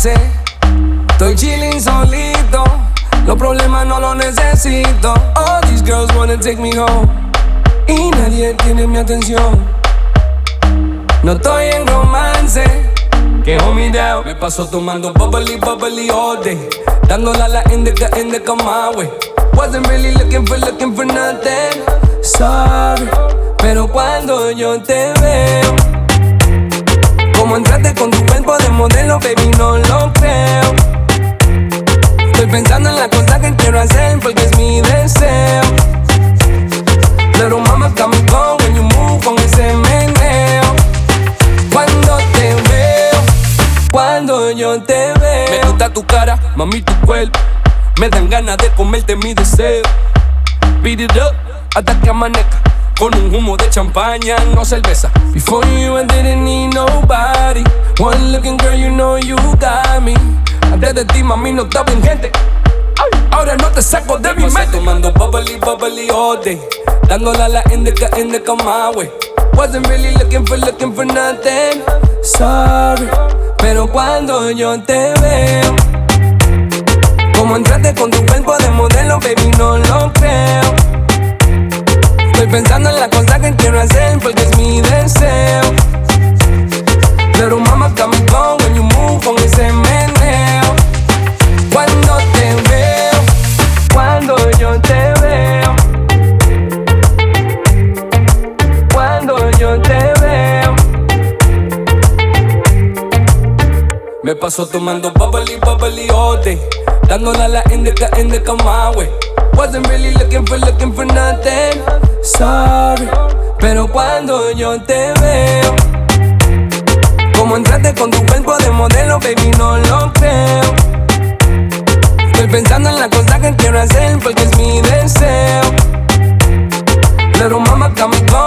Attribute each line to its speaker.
Speaker 1: romance. Estoy chilling solito, los problemas no los necesito. All these girls wanna take me home y nadie tiene mi atención. No estoy en romance, can't hold me down. Me paso tomando bubbly, bubbly all day, dándola la indica my way. Wasn't really looking for nothing. Sorry, pero cuando yo te veo, como entraste con tu cuerpo de modelo, baby, no lo creo. Estoy pensando en la cosa que quiero hacer porque es mi deseo. Pero mama, got me going when you move con ese meneo. Cuando te veo, cuando yo te veo, me gusta tu cara, mami, tu cuerpo. Me dan ganas de comerte mi deseo. Beat it up hasta que amanezca con un humo de champaña, no cerveza. Before you I didn't need nobody. One looking girl, you know you got me. Antes de ti, mami, no estaba en gente. Ahora no te saco de mi mente. Tomando bubbly, bubbly all day, dándola la indica my way. Wasn't really looking for nothing. Sorry, pero cuando yo te veo, como entraste con tu cuerpo de modelo, baby, no lo creo. Estoy pensando en la cosa que quiero hacer porque es mi deseo. Pero mama, got me going when you move con ese meneo. Cuando te veo, cuando yo te veo, cuando yo te veo, me paso tomando bubbly, bubbly all day, dándola la indica my way. Wasn't really looking for nothing. Sorry, pero cuando yo te veo, como entraste con tu cuerpo de modelo, baby, no lo creo. Estoy pensando en la cosa que quiero hacer porque es mi deseo. Pero mama, got me going